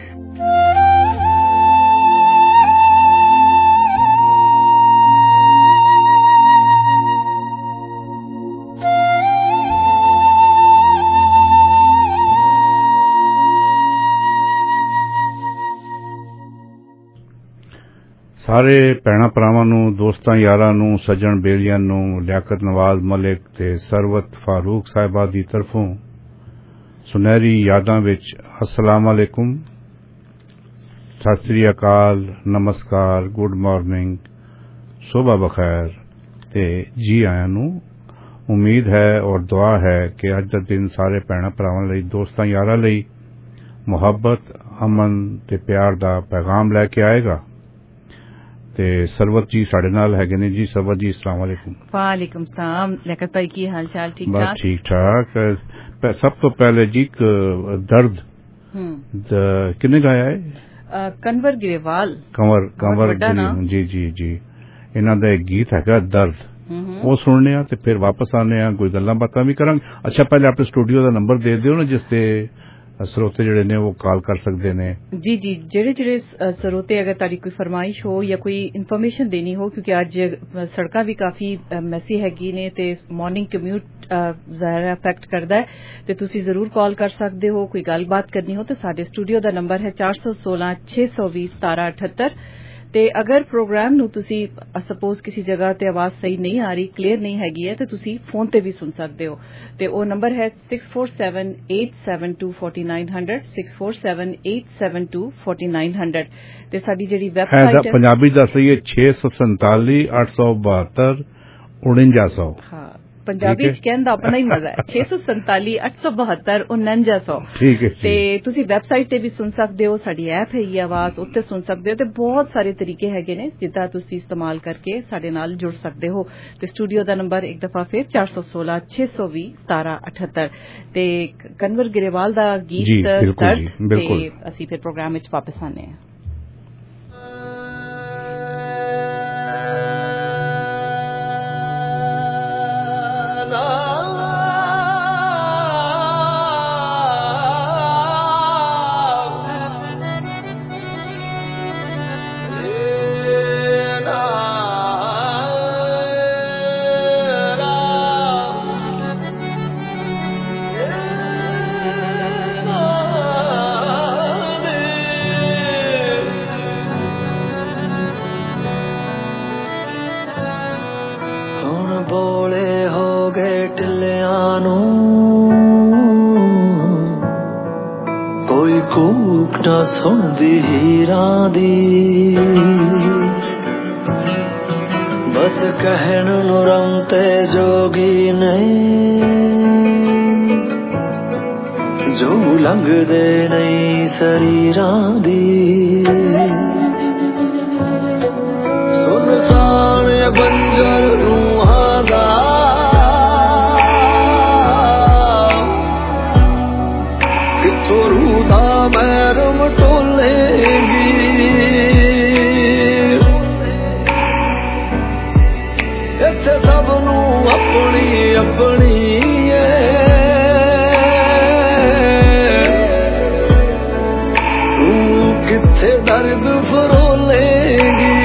ਸਾਰੇ ਭੈਣਾਂ ਭਰਾਵਾਂ ਨੂੰ, ਦੋਸਤਾਂ ਯਾਰਾਂ ਨੂੰ, ਸੱਜਣ ਬੇਲੀਆਂ ਨੂੰ ਲਿਆਕਤ ਨਵਾਜ਼ ਮਲਿਕ ਤੇ ਸਰਵਤ ਫਾਰੂਕ ਸਾਹਿਬਾ ਦੀ ਤਰਫੋਂ ਸੁਨਹਿਰੀ ਯਾਦਾਂ ਵਿੱਚ ਅਸਲਾਮ ਅਲੈਕੁਮ, ਸਤਿ ਸ੍ਰੀ ਅਕਾਲ, ਨਮਸਕਾਰ, ਗੁੱਡ ਮਾਰਨਿੰਗ, ਸੁਬਹ ਬਖੈਰ ਤੇ ਜੀ ਆਇਆਂ ਨੂੰ। ਉਮੀਦ ਹੈ ਔਰ ਦੁਆ ਹੈ ਕਿ ਅੱਜ ਦਾ ਦਿਨ ਸਾਰੇ ਭੈਣਾਂ ਭਰਾਵਾਂ ਲਈ, ਦੋਸਤਾਂ ਯਾਰਾਂ ਲਈ ਮੁਹੱਬਤ, ਅਮਨ ਤੇ ਪਿਆਰ ਦਾ ਪੈਗਾਮ ਲੈ ਕੇ ਆਏਗਾ। ਤੇ ਸਰਵਤ ਜੀ ਸਾਡੇ ਨਾਲ ਹੈਗੇ ਨੇ ਜੀ। ਸਰਵਤ ਜੀ अस्सलाम वालेकुम। वालेकुम सलाम। लियाकत भाई की हाल चाल? ठीक ठाक? बस ठीक ठाक। सब तो पहले जी दर्द किन्ने गाया है? कन्वर ग्रेवाल। कंवर जी जी जी, इन्हां दा एक गीत हैगा दर्द, वो सुनने आ ते फिर वापस आने आ, कोई गल्लां बातां भी करांगे। अच्छा पहले अपने स्टूडियो दा नंबर दे दिओ ना, जिस ते ਸਰੋਤੇ ਜਿਹੜੇ ਨੇ ਉਹ ਕਾਲ ਕਰ ਸਕਦੇ ਨੇ। ਜੀ ਜੀ, ਜਿਹੜੇ ਸਰੋਤੇ ਅਗਰ ਤੁਹਾਡੀ ਕੋਈ ਫਰਮਾਇਸ਼ ਹੋ ਜਾਂ ਕੋਈ ਇਨਫੋਰਮੇਸ਼ਨ ਦੇਣੀ ਹੋ, ਕਿਉਂਕਿ ਅੱਜ ਸੜਕਾਂ ਵੀ ਕਾਫੀ ਮੈਸੀ ਹੈਗੀ ਨੇ ਤੇ ਮਾਰਨਿੰਗ ਕਮਿਊਟ ਜ਼ਾਹਿਰ ਅਫੈਕਟ ਕਰਦਾ ਹੈ, ਤੇ ਤੁਸੀਂ ਜ਼ਰੂਰ ਕਾਲ ਕਰ ਸਕਦੇ ਹੋ। ਕੋਈ ਗੱਲਬਾਤ ਕਰਨੀ ਹੋ ਤਾਂ ਸਾਡੇ ਸਟੂਡੀਓ ਦਾ ਨੰਬਰ ਹੈ 416 620 1778। ਤੇ ਅਗਰ ਪ੍ਰੋਗਰਾਮ ਨੂੰ ਤੁਸੀਂ ਸਪੋਜ਼ ਕਿਸੇ ਜਗ੍ਹਾ ਤੇ ਆਵਾਜ਼ ਸਹੀ ਨਹੀਂ ਆ ਰਹੀ, ਕਲੀਅਰ ਨਹੀਂ ਹੈਗੀ ਹੈ, ਤੇ ਤੁਸੀਂ ਫੋਨ ਤੇ ਵੀ ਸੁਣ ਸਕਦੇ ਹੋ। ਤੇ ਉਹ ਨੰਬਰ ਹੈ 6478724900 6478724900। ਤੇ ਸਾਡੀ ਜਿਹੜੀ ਵੈਬਸਾਈਟ ਹੈ ਪੰਜਾਬੀ ਦੱਸ ਰਹੀ ਹੈ 647 872 4900। ਹਾਂ, पंजाबी कहने अपना ही मजा है। 647 872 4900। ठीक है। ते तुसी वेबसाइट ते भी सुन सकते हो, साडी ऐप है ये आवाज, उत्ते सुन सकते हो। ते बहुत सारे तरीके हैगे ने जिद्दां तुसी इस्तेमाल करके साडे नाल जुड़ सकते हो। ते स्टूडियो दा नंबर एक दफा फिर 416 620 1778। ते कन्वर ग्रेवाल दा गीत दर्द, ते असी फिर प्रोग्राम विच वापस आने हैं। ਸੁਣਦੀ ਹੀਰਾਂ ਦੀ ਬਸ ਕਹਿਣ ਨੂੰ ਰੰਗ ਤੇ ਜੋਗੀ ਨਹੀਂ, ਜੋ ਲੰਘਦੇ ਨਹੀਂ ਸਰੀਰਾਂ ਦੀ। ਸੁਨਸਾਨ ਬੰਜਰ ਰੂਹਾਂ ਦਾ ਕਿੱਥੋਂ ਰੂਹ ਦਾ ਮਹਿਰਮ ਟੋਲੇਗੀ, ਇੱਥੇ ਸਭ ਨੂੰ ਆਪਣੀ ਆਪਣੀ ਤੂੰ ਕਿੱਥੇ ਦਰਦ ਫਰੋਲੇਗੀ,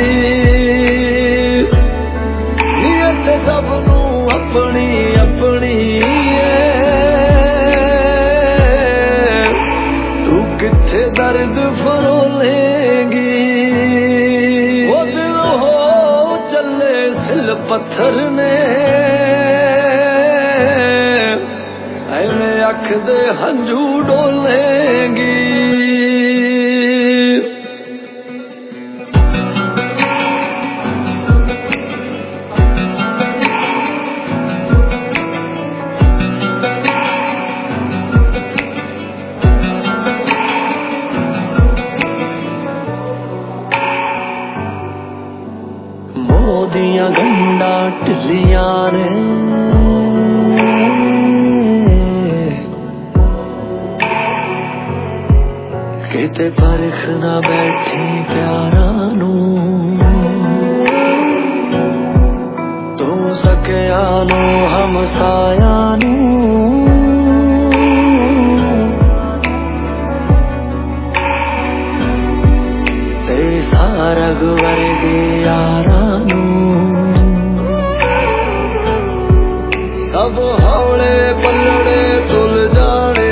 ਇੱਥੇ ਸਭ ਨੂੰ ਆਪਣੀ ਆਪਣੀ दर्द फरोलेगी। वो दिल हो चले सिल पत्थर ने ऐवें अख दे हंझू डोलेगी। ਦੀਆਂ ਗੰਢਾਂ ਢਿੱਲੀਆਂ ਨੇ ते परख ना बैठी प्यारा नू तू सकिया नो हमसाया नू ते सारग वर्गे यारा नू सब हौले पलड़े तुल जाने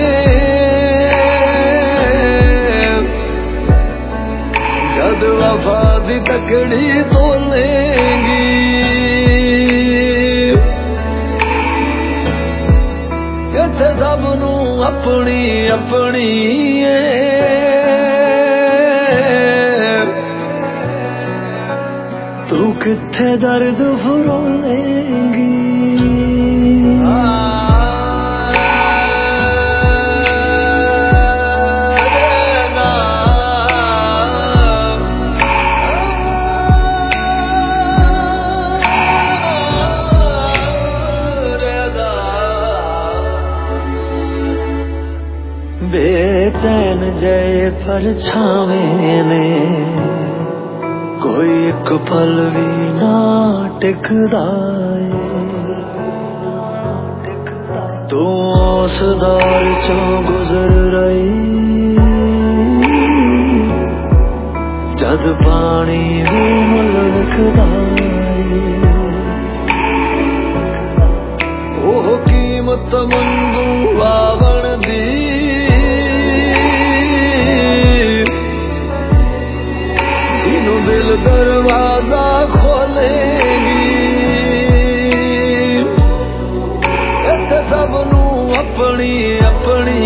जद वफा दी तकड़ी तोलेंगी इत्थे सब नू अपनी अपनी तू कित्थे दर्द फरोलेंगी बेचैन जय परछावे में कोई एक पल भी ना टिकदा तू उस दौर चों गुजर रही जद पानी भी मुल्कदा ओह कीमत मंगू वावण दी जिन्हों दिल दरवाजा खोलेगी इत्थे सब नू अपनी अपनी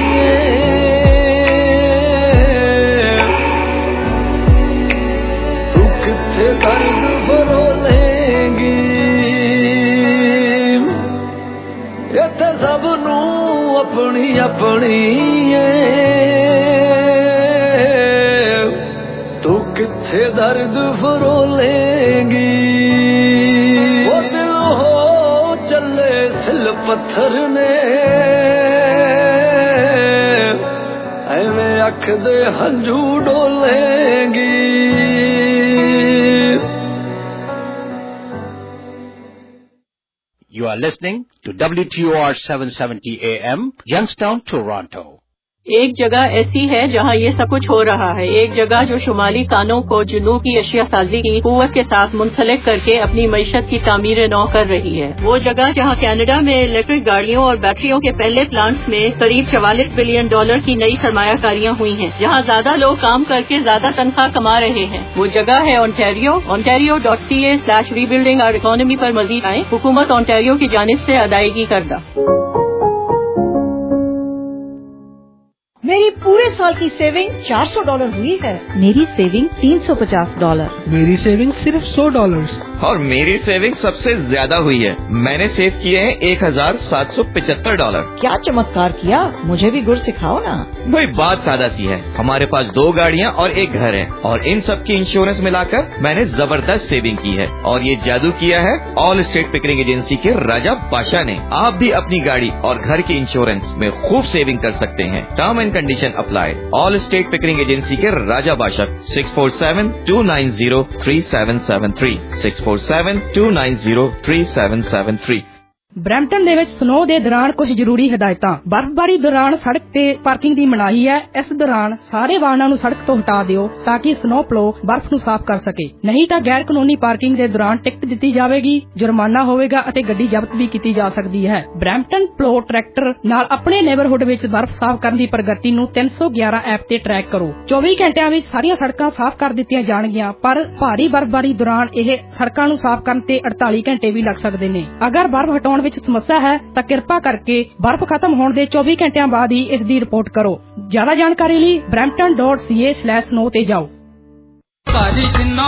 तू कित्थे दर्द फरोलेगी इत्थे सब नू अपनी अपनी तू कित्थे दर्द फरोलेगी वो दिल हो चले सिल पत्थर ने एवें अख दे हंझू डोलेगी You are listening to WTOR 770 AM, Youngstown, Toronto. एक जगह ऐसी है जहाँ ये सब कुछ हो रहा है, एक जगह जो शुमाली कानों को जुनूब की अशिया साजी की कुव्वत के साथ मुंसलिक करके अपनी मईशत की तामीर नौ कर रही है। वो जगह जहाँ कनाडा में इलेक्ट्रिक गाड़ियों और बैटरियों के पहले प्लांट्स में करीब $44 बिलियन की नई सरमायाकारियां हुई हैं, जहाँ ज्यादा लोग काम करके ज्यादा तनख्वाह कमा रहे हैं। वो जगह है ओंटारियो। ontario.ca/rebuilding our economy पर मजीद आए। हुकूमत ओंटारियो की जानिब से अदायगी करदा। मेरी पूरे साल की सेविंग $400 हुई है। मेरी सेविंग $350। मेरी सेविंग सिर्फ $100। और मेरी सेविंग सबसे ज्यादा हुई है, मैंने सेव किए हैं $1,775। क्या चमत्कार किया, मुझे भी गुर सिखाओ ना। भाई बात सादा सी है, हमारे पास 2 गाड़ियाँ और 1 घर है और इन सब की इंश्योरेंस मिलाकर मैंने जबरदस्त सेविंग की है और ये जादू किया है ऑल स्टेट पिकरिंग एजेंसी के राजा बादशाह ने। आप भी अपनी गाड़ी और घर की इंश्योरेंस में खूब सेविंग कर सकते हैं। Term and condition apply. Allstate Pickering agency के राजा बादशाह 647-290-3773 647-290-3773। ਬਰੈਂਪਟਨ ਦੇ ਵਿੱਚ ਸਨੋ ਦੇ ਦੌਰਾਨ ਕੁਝ ਜ਼ਰੂਰੀ ਹਦਾਇਤਾਂ। ਬਰਫ਼ਬਾਰੀ ਦੌਰਾਨ ਸੜਕ ਤੇ ਪਾਰਕਿੰਗ ਦੀ ਮਨਾਹੀ ਹੈ। ਇਸ ਦੌਰਾਨ ਸਾਰੇ ਵਾਹਨਾਂ ਨੂੰ ਸੜਕ ਤੋਂ ਹਟਾ ਦਿਓ ਤਾਂ ਕਿ ਸਨੋ ਪਲੋ ਬਰਫ਼ ਨੂੰ ਸਾਫ਼ ਕਰ ਸਕੇ, ਨਹੀਂ ਤਾਂ ਗੈਰ ਕਾਨੂੰਨੀ ਪਾਰਕਿੰਗ ਦੇ ਦੌਰਾਨ ਟਿਕਟ ਦਿੱਤੀ ਜਾਵੇਗੀ, ਜੁਰਮਾਨਾ ਹੋਵੇਗਾ ਅਤੇ ਗੱਡੀ ਜ਼ਬਤ ਵੀ ਕੀਤੀ ਜਾ ਸਕਦੀ ਹੈ। ਬਰੈਂਪਟਨ ਪਲੋ ਟਰੈਕਟਰ ਨਾਲ ਆਪਣੇ ਨੇਬਰਹੁੱਡ ਵਿੱਚ ਬਰਫ਼ ਸਾਫ਼ ਕਰਨ ਦੀ ਪ੍ਰਗਤੀ ਨੂੰ 311 ਐਪ ਤੇ ਟਰੈਕ ਕਰੋ। 24 ਘੰਟਿਆਂ ਵਿੱਚ ਸਾਰੀਆਂ ਸੜਕਾਂ ਸਾਫ਼ ਕਰ ਦਿੱਤੀਆਂ ਜਾਣਗੀਆਂ, ਪਰ ਭਾਰੀ ਬਰਫ਼ਬਾਰੀ ਦੌਰਾਨ ਇਹ ਸੜਕਾਂ ਨੂੰ ਸਾਫ਼ ਕਰਨ ਤੇ 48 ਘੰਟੇ ਵੀ ਲੱਗ ਸਕਦੇ ਨੇ। ਅਗਰ ਬਰਫ਼ ਹਟਾਉਣ ਵਿੱਚ ਸਮੱਸਿਆ ਹੈ ਤਾਂ ਕਿਰਪਾ ਕਰਕੇ ਬਰਫ਼ ਖਤਮ ਹੋਣ ਦੇ 24 ਘੰਟਿਆਂ ਬਾਅਦ ਹੀ ਇਸ ਦੀ ਰਿਪੋਰਟ ਕਰੋ। ਜ਼ਿਆਦਾ ਜਾਣਕਾਰੀ ਲਈ brampton.ca/snow ਤੇ ਜਾਓ।